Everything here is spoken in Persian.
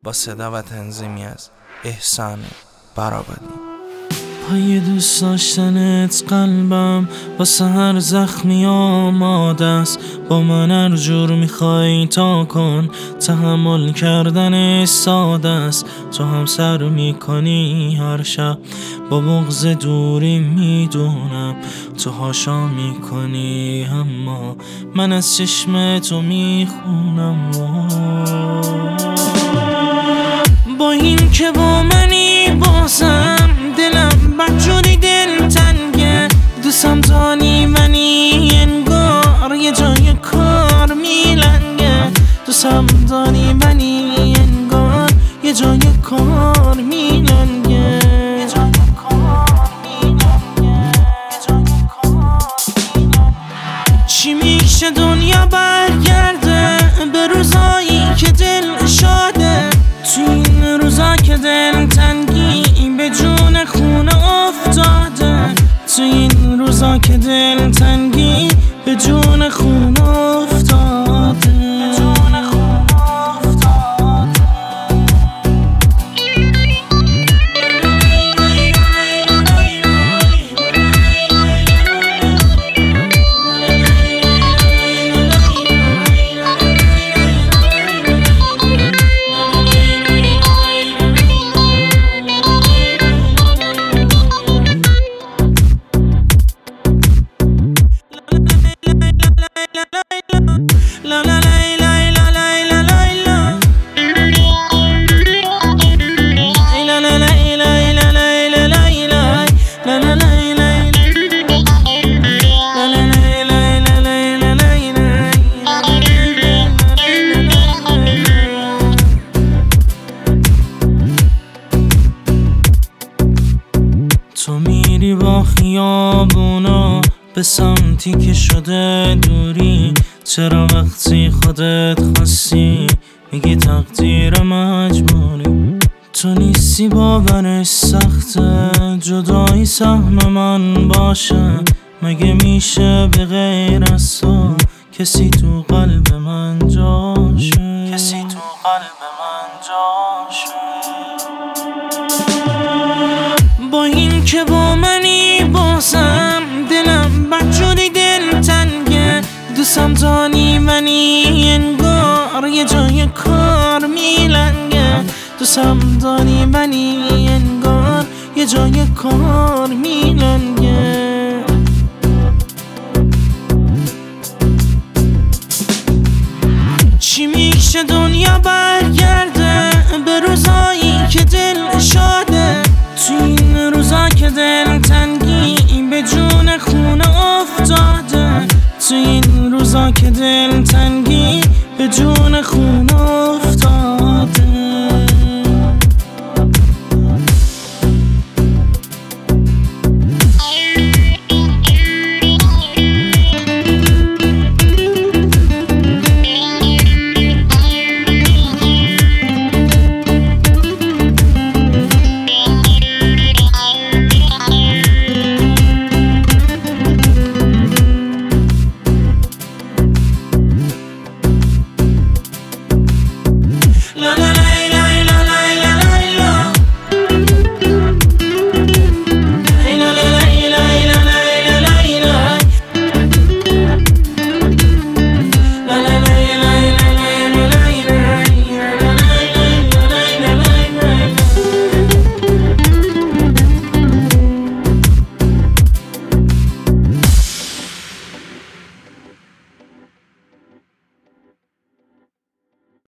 با صدا و تنظیمی از احسان برآبادی. پای دوست داشتنت قلبم واسه هر زخمی آماده است. با من هر جور میخوای تا کن، تحمل کردن ساده است. تو هم سر میکنی هر شب با بغض دوری، میدونم تو هاشا میکنی، اما من از چشم تو میخونم. با این که با منی بازم دلم بدجوری دل تنگه. دوستم دانی منی انگار یه جای کار میلنگه. دوستم دانی منی انگار یه جای کار میلنگه. چی میشه دنیا برگرده به روزایی که دل شاده؟ تو این روزا که دل تنگی به جون خونه افتاده. تو این روزا که دل تنگی به جون خونه افتاده. تو میری با خیابونا به سمتی که شده دوری. چرا وقتی خودت خواستی میگی تقدیر مجبوری؟ تو نیستی باورش سخته جدایی سهم من باشه. مگه میشه به غیر از تو کسی تو قلب من جاشه؟ کسی تو قلب من جاشه؟ با این که با منی بازم دلم بدجوری دل تنگه. دوستم دانی منی انگار یه جای کار میلنگه. دوستم دانی منی انگار یه جای کار میلنگه. چی میشه دنیا برگرده به روزایی که دل شاده؟ تو این روزا که دل تنگی به جون خونه افتاده. تو این روزا که دل تنگی به جون خونه افتاده. La la